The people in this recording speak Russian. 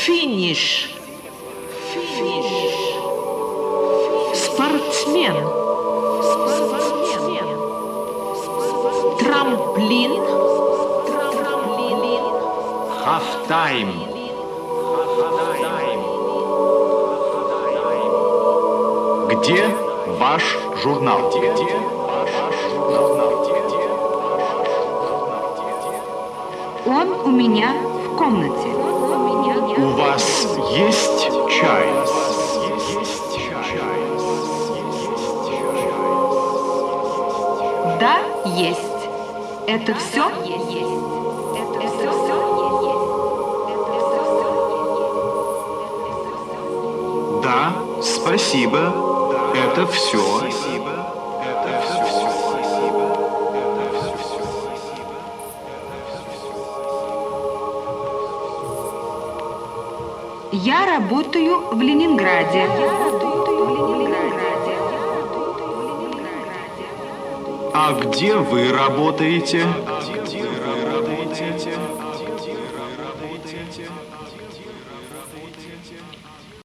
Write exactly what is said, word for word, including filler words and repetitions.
Финиш. Финиш. Спортсмен. Спортсмен. Трамплин. Трамплин. Хафтайм. Где ваш журнал? Где ваш журнал? Он у меня в комнате. У вас есть чай? Да, есть. Это все? Да, спасибо. Это все. Я работаю в Ленинграде. А где вы работаете?